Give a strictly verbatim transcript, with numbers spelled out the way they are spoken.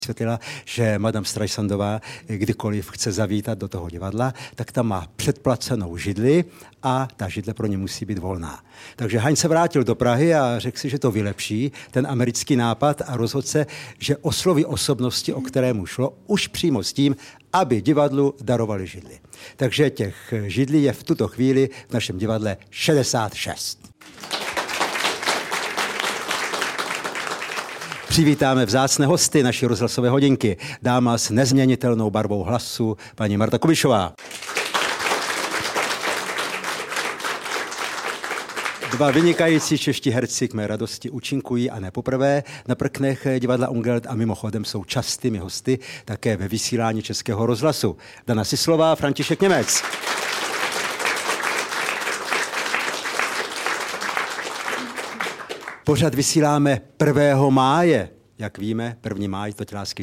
vysvětlila, že madame Streisandová, kdykoliv chce zavítat do toho divadla, tak tam má předplacenou židli a ta židle pro ně musí být volná. Takže Haň se vrátil do Prahy a řekl si, že to vylepší, ten americký nápad, a rozhodl se, že osloví osobnosti, o kterému šlo, už přímo s tím, aby divadlu darovali židli. Takže těch židlí je v tuto chvíli v našem divadle šedesát šest. Přivítáme vzácné hosty naší rozhlasové hodinky. Dáma s nezměnitelnou barvou hlasu, paní Marta Kubišová. Dva vynikající čeští herci k mé radosti účinkují a ne poprvé na prknech divadla Ungelt a mimochodem jsou častými hosty také ve vysílání Českého rozhlasu. Dana Sislová, František Němec. Pořad vysíláme prvního máje. Jak víme, první máj to tělásky